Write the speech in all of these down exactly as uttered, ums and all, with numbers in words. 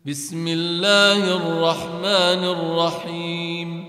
بسم الله الرحمن الرحيم.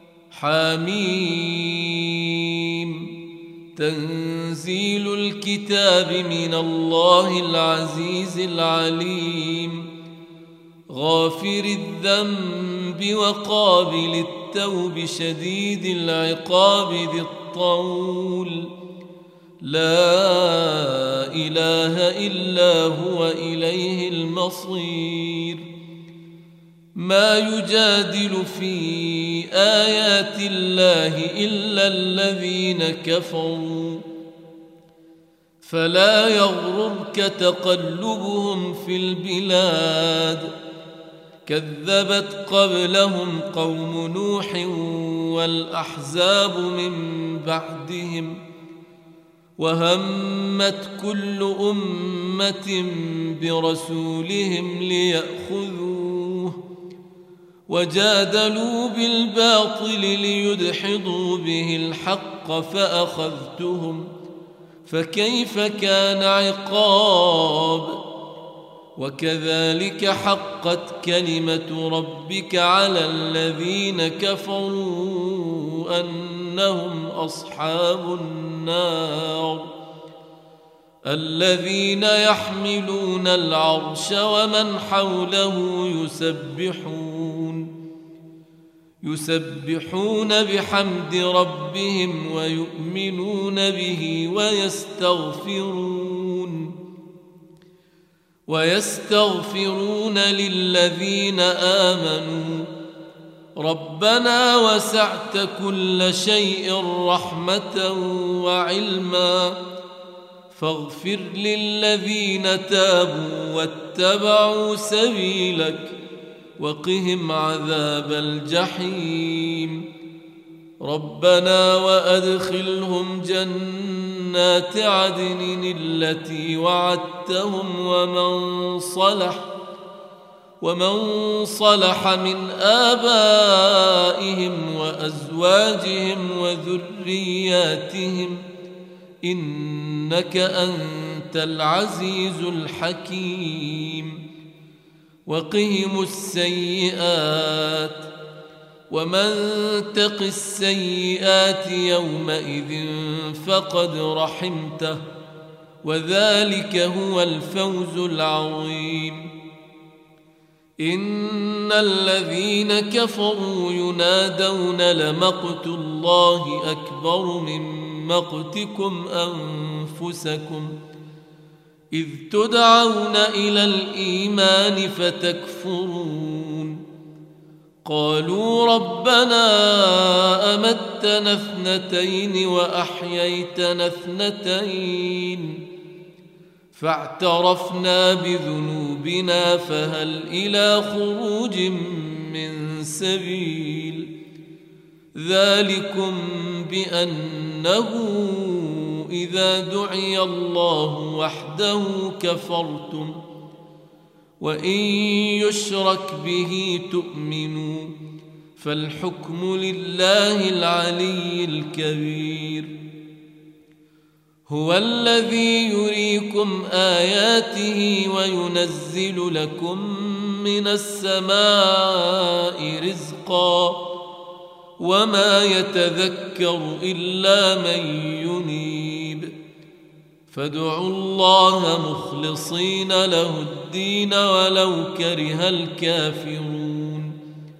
حميم. تنزيل الكتاب من الله العزيز العليم، غافر الذنب وقابل التوب شديد العقاب ذي الطول، لا إله إلا هو إليه المصير. ما يجادل في آيات الله إلا الذين كفروا، فلا يغررك تقلبهم في البلاد. كذبت قبلهم قوم نوح والأحزاب من بعدهم، وهمت كل أمة برسولهم ليأخذوه، وجادلوا بالباطل ليدحضوا به الحق فأخذتهم، فكيف كان عقاب. وكذلك حقت كلمة ربك على الذين كفروا أنهم أصحاب النار. الذين يحملون العرش ومن حوله يسبحون يسبحون بحمد ربهم ويؤمنون به ويستغفرون ويستغفرون للذين آمنوا ربنا وسعت كل شيء رحمة وعلما، فاغفر للذين تابوا واتبعوا سبيلك وقهم عذاب الجحيم. ربنا وأدخلهم جنات عدن التي وعدتهم ومن صلح ومن صلح من آبائهم وأزواجهم وذرياتهم إنك أنت العزيز الحكيم. وقهم السيئات، ومن تق السيئات يومئذ فقد رحمته، وذلك هو الفوز العظيم. إن الذين كفروا ينادون لمقت الله أكبر من مقتكم أنفسكم إذ تدعون إلى الإيمان فتكفرون. قالوا ربنا أمتنا اثنتين وأحييتنا اثنتين فاعترفنا بذنوبنا فهل إلى خروج من سبيل. ذلكم بأنه إذا دعي الله وحده كفرتم، وإن يشرك به تؤمنوا، فالحكم لله العلي الكبير. هو الذي يريكم آياته وينزل لكم من السماء رزقا، وما يتذكر إلا من ينيب. فادعوا الله مخلصين له الدين ولو كره الكافرون.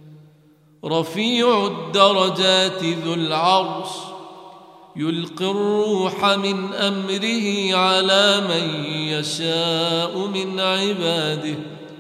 رفيع الدرجات ذو العرش يلقي الروح من أمره على من يشاء من عباده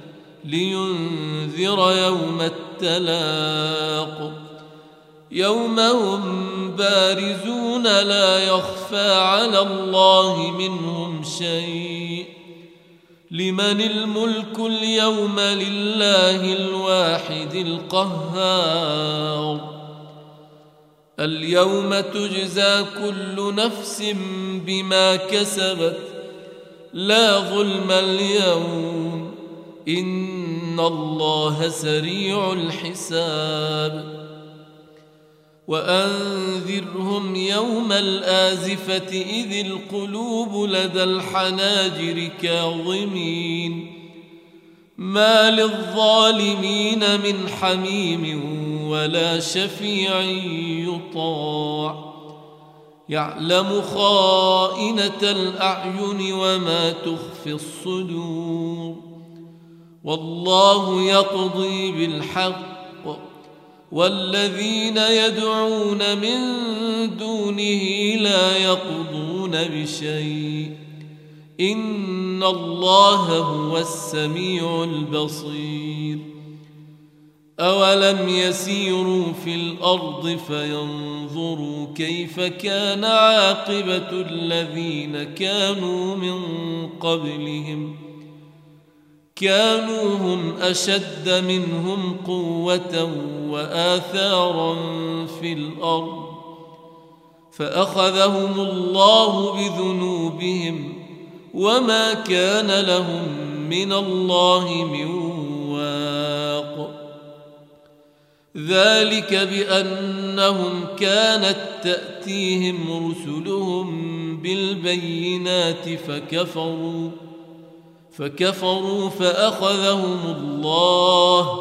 لينذر يوم التلاق، يوم هم بارزون لا يخفى على الله منهم شيء. لمن الملك اليوم لله الواحد القهار. اليوم تجزى كل نفس بما كسبت لا ظلم اليوم إن الله سريع الحساب. وأنذرهم يوم الآزفة إذ القلوب لدى الحناجر كاظمين ما للظالمين من حميم ولا شفيع يطاع يعلم خائنة الأعين وما تخفي الصدور والله يقضي بالحق والذين يدعون من دونه لا يقضون بشيء إن الله هو السميع البصير أولم يسيروا في الأرض فينظروا كيف كان عاقبة الذين كانوا من قبلهم كانوا هم أشد منهم قوة وآثارا في الأرض فأخذهم الله بذنوبهم وما كان لهم من الله من واق ذلك بأنهم كانت تأتيهم رسلهم بالبينات فكفروا فكفروا فأخذهم الله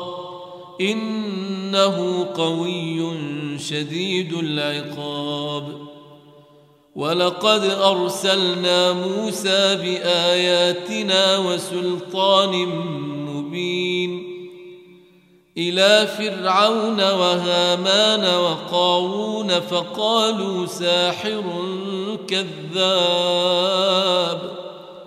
إنه قوي شديد العقاب ولقد أرسلنا موسى بآياتنا وسلطان مبين إلى فرعون وهامان وقارون فقالوا ساحر كذاب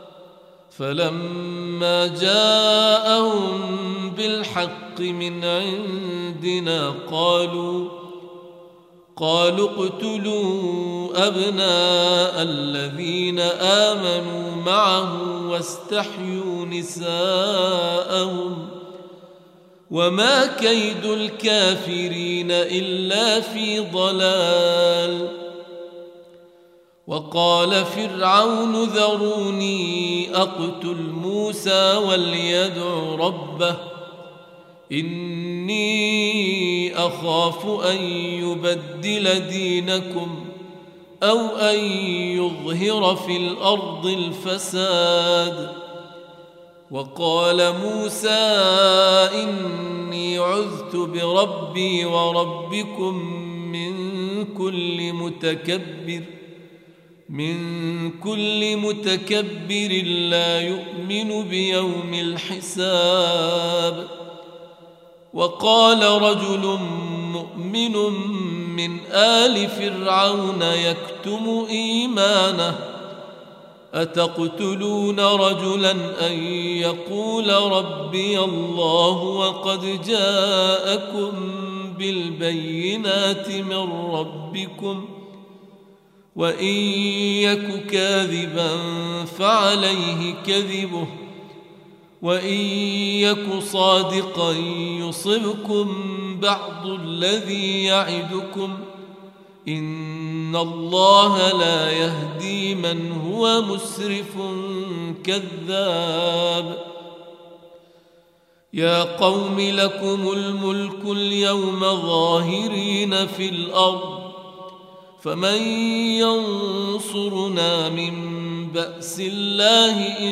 فلما جاءهم بالحق من عندنا قالوا قالوا اقتلوا أبناء الذين آمنوا معه واستحيوا نساءهم وما كيد الكافرين إلا في ضلال وقال فرعون ذروني أقتل موسى وليدع ربه إني أخاف أن يبدل دينكم أو أن يظهر في الأرض الفساد وقال موسى إني عذت بربي وربكم من كل متكبر من كل متكبر لا يؤمن بيوم الحساب وقال رجل مؤمن من آل فرعون يكتم إيمانه أتقتلون رجلا أن يقول ربي الله وقد جاءكم بالبينات من ربكم وإن يك كاذبا فعليه كذبه وإن يك صادقا يصبكم بعض الذي يعدكم إن الله لا يهدي من هو مسرف كذاب يا قوم لكم الملك اليوم ظاهرين في الأرض فمن ينصرنا من بأس الله إن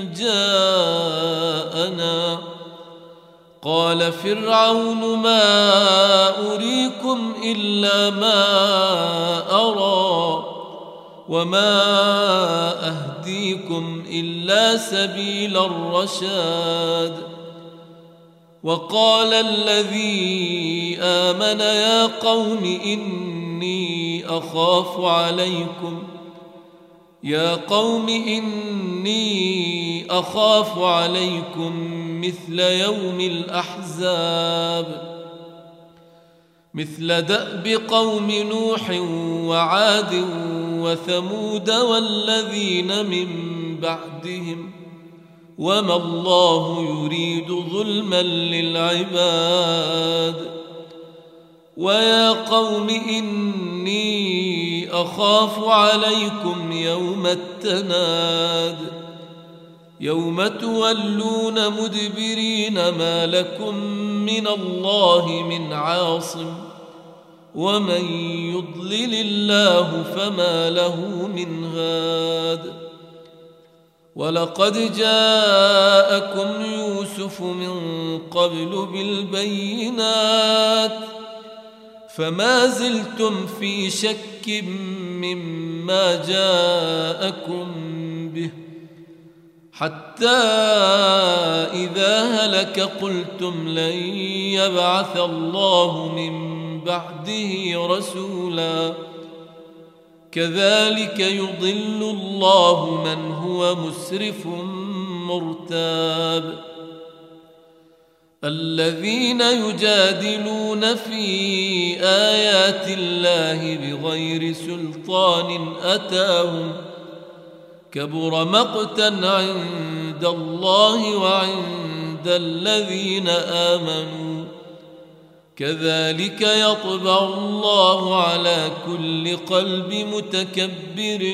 جاءنا قال فرعون ما أريكم إلا ما أرى وما أهديكم إلا سبيل الرشاد وقال الذي آمن يا قوم إني أخاف عليكم يا قوم إني أخاف عليكم مثل يوم الأحزاب مثل دأب قوم نوح وعاد وثمود والذين من بعدهم وما الله يريد ظلما للعباد ويا قوم إني أخاف عليكم يوم التناد يوم تولون مدبرين ما لكم من الله من عاصم ومن يضلل الله فما له من هاد ولقد جاءكم يوسف من قبل بالبينات فما زلتم في شك مما جاءكم به حتى إذا هلك قلتم لن يبعث الله من بعده رسولا كذلك يضل الله من هو مسرف مرتاب الذين يجادلون في آيات الله بغير سلطان أتاهم كبر مقتا عند الله وعند الذين آمنوا كذلك يطبع الله على كل قلب متكبر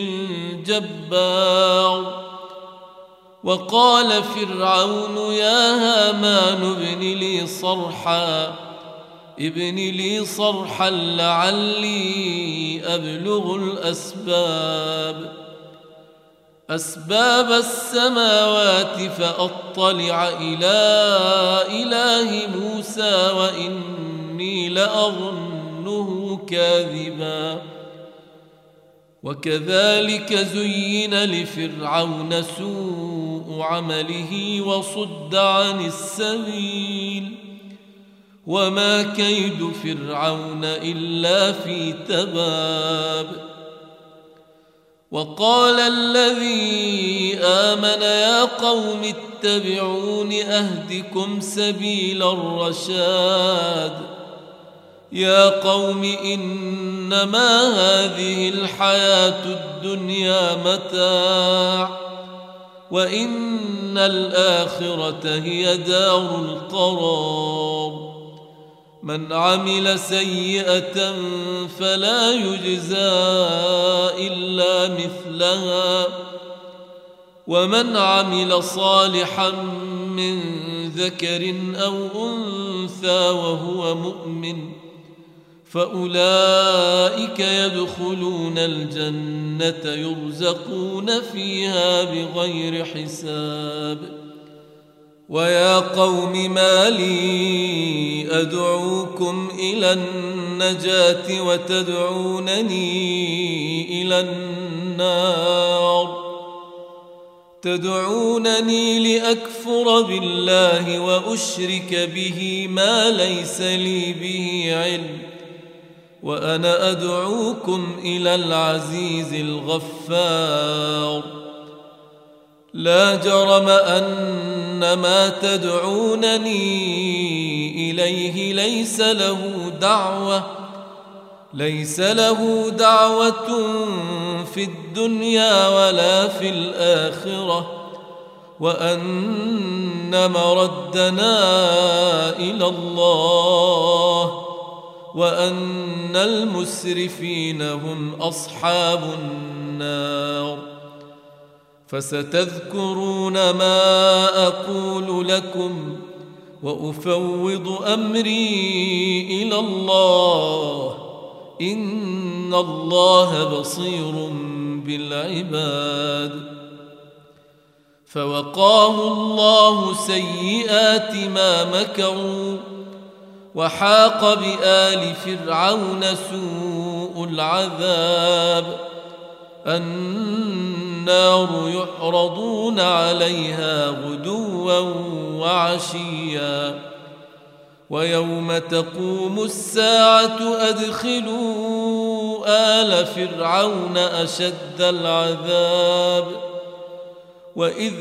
جبار وقال فرعون يا هامان ابن لي صرحا ابن لي صرحا لعلي أبلغ الأسباب أسباب السماوات فأطلع إلى إله موسى وإني لأظنه كاذبا وكذلك زين لفرعون سوء عمله وصد عن السبيل وما كيد فرعون إلا في تباب وقال الذي آمن يا قوم اتبعون أهدكم سبيل الرشاد يا قوم إنما هذه الحياة الدنيا متاع وإن الآخرة هي دار القرار من عمل سيئة فلا يجزى إلا مثلها ومن عمل صالحا من ذكر أو أنثى وهو مؤمن فأولئك يدخلون الجنة يرزقون فيها بغير حساب ويا قوم ما لي أدعوكم إلى النجاة وتدعونني إلى النار تدعونني لأكفر بالله وأشرك به ما ليس لي به علم وأنا أدعوكم إلى العزيز الغفار لا جرم أن ما تدعونني إليه ليس له دعوة ليس له دعوة في الدنيا ولا في الآخرة وأن مردنا إلى الله وأن المسرفين هم أصحاب النار فستذكرون ما أقول لكم وأفوض أمري إلى الله إن الله بصير بالعباد فوقاه الله سيئات ما مكروا وحاق بآل فرعون سوء العذاب النار يعرضون عليها غدوا وعشيا ويوم تقوم الساعة أدخلوا آل فرعون أشد العذاب وإذ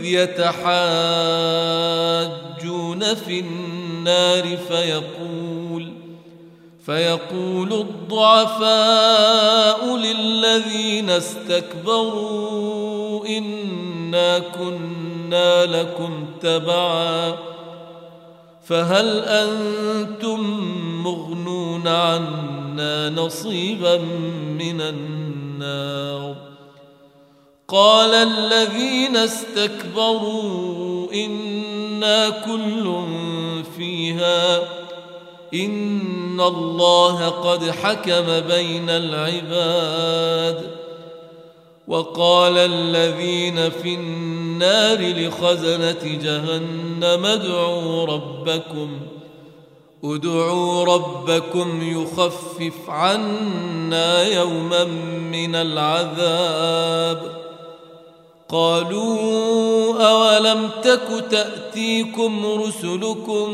يتحاجون في النار فيقول فيقول الضعفاء للذين استكبروا إنا كنا لكم تبعا فهل أنتم مغنون عنا نصيبا من النار قال الذين استكبروا إنا كل فيها إن الله قد حكم بين العباد وقال الذين في النار النار لخزنة جهنم ادعوا ربكم ادعوا ربكم يخفف عنا يوما من العذاب. قالوا أولم تك تأتيكم رسلكم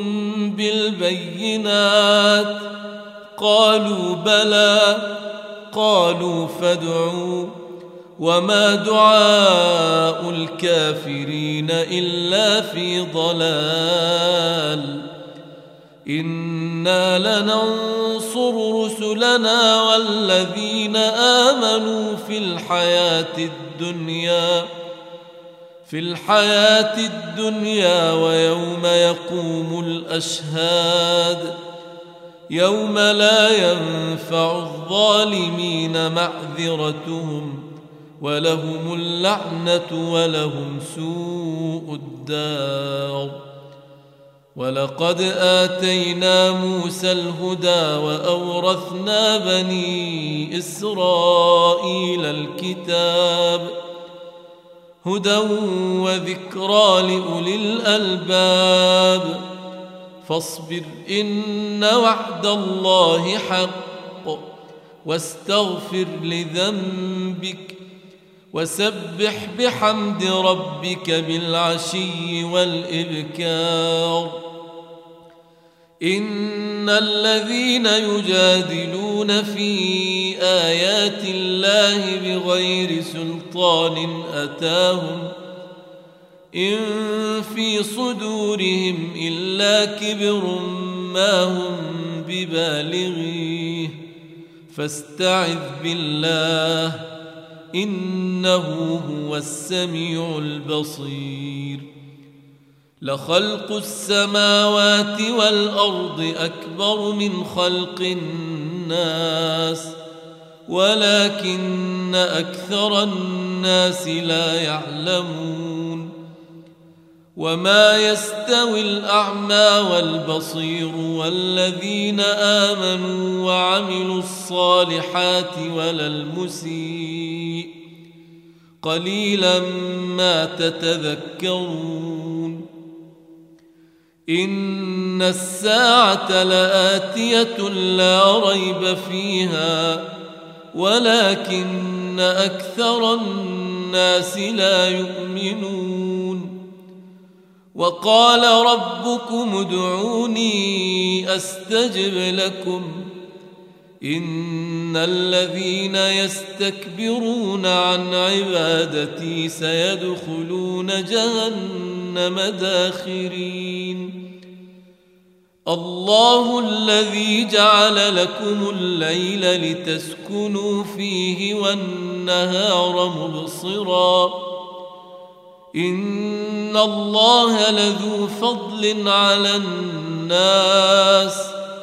بالبينات قالوا بلى قالوا فادعوا وما دعاء الكافرين إلا في ضلال. إنا لننصر رسلنا والذين آمنوا في الحياة الدنيا في الحياة الدنيا ويوم يقوم الأشهاد يوم لا ينفع الظالمين معذرتهم ولهم اللعنة ولهم سوء الدار. ولقد آتينا موسى الهدى وأورثنا بني إسرائيل الكتاب هدى وذكرى لأولي الألباب. فاصبر إن وعد الله حق واستغفر لذنبك وسبح بحمد ربك بالعشي والإبكار. إن الذين يجادلون في آيات الله بغير سلطان أتاهم إن في صدورهم إلا كبر ما هم ببالغيه فاستعذ بالله إنه هو السميع البصير. لخلق السماوات والأرض أكبر من خلق الناس ولكن أكثر الناس لا يعلمون. وما يستوي الأعمى والبصير والذين آمنوا وعملوا الصالحات ولا المسيء قليلا ما تتذكرون. إن الساعة لآتية لا ريب فيها ولكن أكثر الناس لا يؤمنون. وقال ربكم ادعوني أستجب لكم إن الذين يستكبرون عن عبادتي سيدخلون جهنم داخرين. الله الذي جعل لكم الليل لتسكنوا فيه والنهار مبصرا إن الله لذو فضل على الناس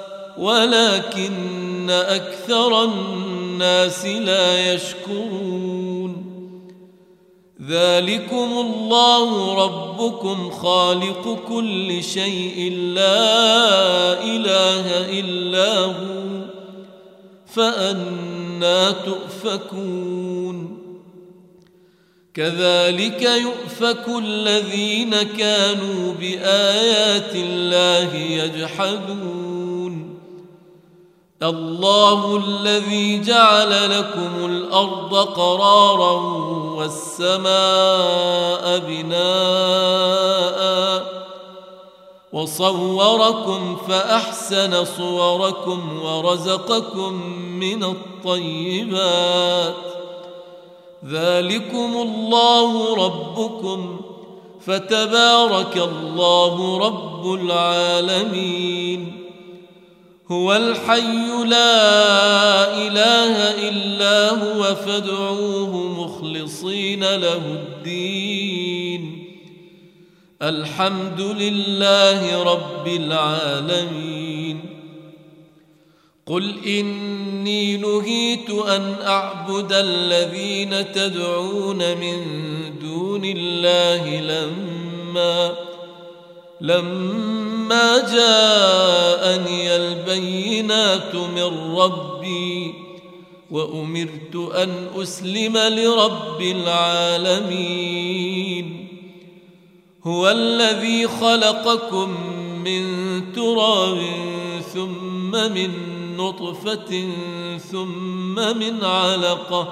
ولكن أكثر الناس لا يشكرون. ذلكم الله ربكم خالق كل شيء لا إله إلا هو فأنى تؤفكون. كذلك يؤفك الذين كانوا بآيات الله يجحدون. الله الذي جعل لكم الأرض قرارا والسماء بناء وصوركم فأحسن صوركم ورزقكم من الطيبات. ذلكم الله ربكم فتبارك الله رب العالمين. هو الحي لا إله إلا هو فادعوه مخلصين له الدين الحمد لله رب العالمين. قل إني نهيت أن أعبد الذين تدعون من دون الله لما لما جاءني البينات من ربي وأمرت أن أسلم لرب العالمين. هو الذي خلقكم من تراب ثم من نطفة ثم من علقة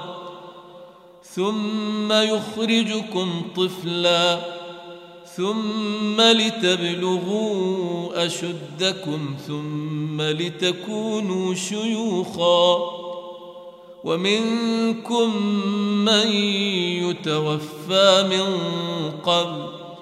ثم يخرجكم طفلا ثم لتبلغوا أشدكم ثم لتكونوا شيوخا ومنكم من يتوفى من قبل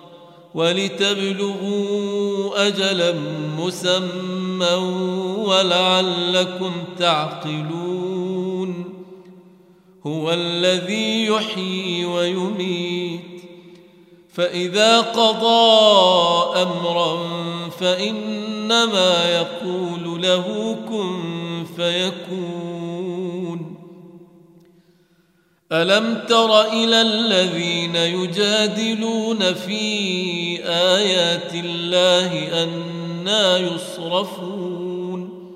ولتبلغوا أجلا مسمى ولعلكم تعقلون هو الذي يحيي ويميت فإذا قضى أمرا فإنما يقول له كن فيكون ألم تر إلى الذين يجادلون في آيات الله أنى يصرفون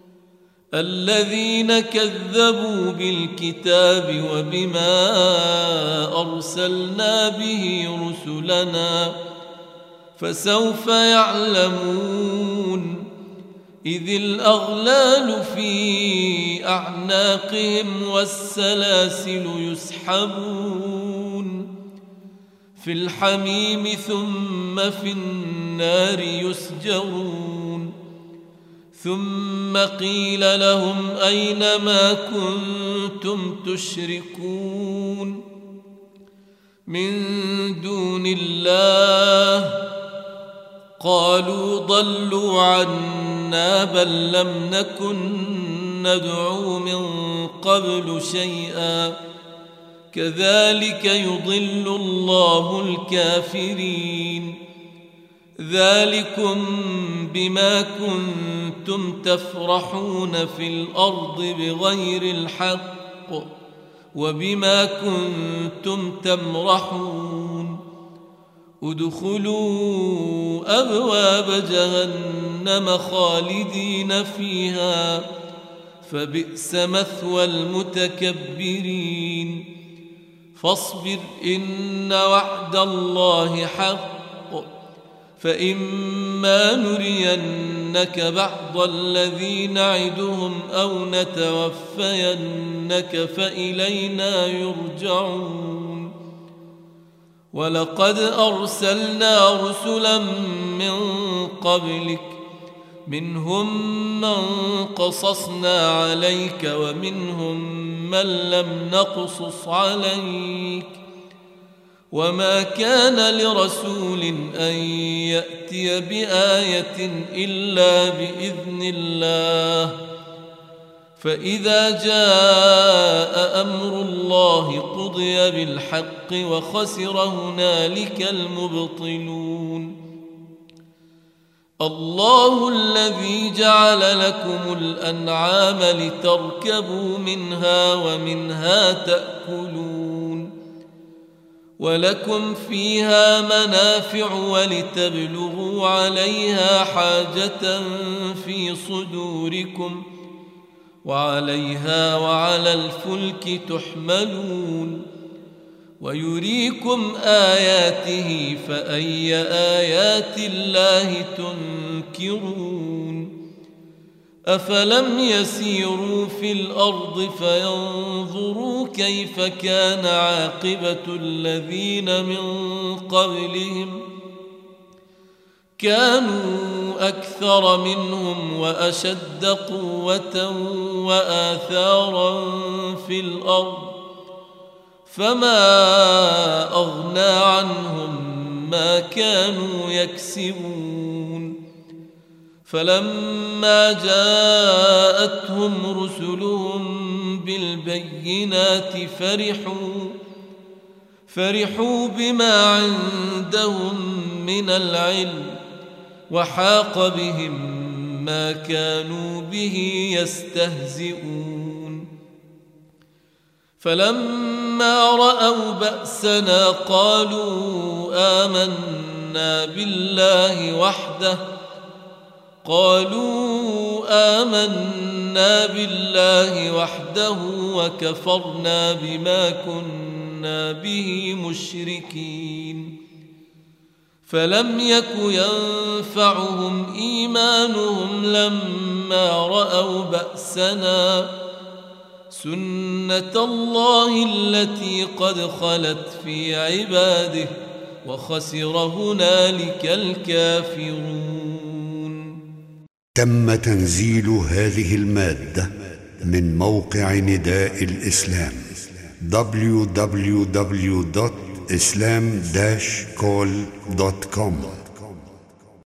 الذين كذبوا بالكتاب وبما أرسلنا به رسلنا فسوف يعلمون إذ الأغلال في أعناقهم والسلاسل يسحبون في الحميم ثم في النار يسجرون ثم قيل لهم أين ما كنتم تشركون من دون الله قالوا ضلوا عنا بل لم نكن ندعو من قبل شيئا كذلك يضل الله الكافرين ذلكم بما كنتم تفرحون في الأرض بغير الحق وبما كنتم تمرحون ادخلوا أبواب جهنم خالدين فيها فبئس مثوى المتكبرين فاصبر إن وعد الله حق فإما نرينك بعض الذي نعدهم أو نتوفينك فإلينا يرجعون ولقد أرسلنا رسلا من قبلك منهم من قصصنا عليك ومنهم من لم نقصص عليك وما كان لرسول أن يأتي بآية إلا بإذن الله فإذا جاء أمر الله قضي بالحق وخسر هنالك المبطلون الله الذي جعل لكم الأنعام لتركبوا منها ومنها تأكلون ولكم فيها منافع ولتبلغوا عليها حاجة في صدوركم وعليها وعلى الفلك تحملون ويريكم آياته فأي آيات الله تنكرون أفلم يسيروا في الأرض فينظروا كيف كان عاقبة الذين من قبلهم كانوا أكثر منهم وأشد قوة وآثارا في الأرض فما أغنى عنهم ما كانوا يكسبون فلما جاءتهم رسلهم بالبينات فرحوا فرحوا بما عندهم من العلم وحاق بهم ما كانوا به يستهزئون فلما رأوا بأسنا قالوا آمنا بالله وحده قالوا آمنا بالله وحده وكفرنا بما كنا به مشركين فلم يك ينفعهم إيمانهم لما رأوا بأسنا سنة الله التي قد خلت في عباده وخسر هنالك الكافرون. تم تنزيل هذه المادة من موقع نداء الإسلام دبليو دبليو دبليو دوت إسلام داش كول دوت كوم.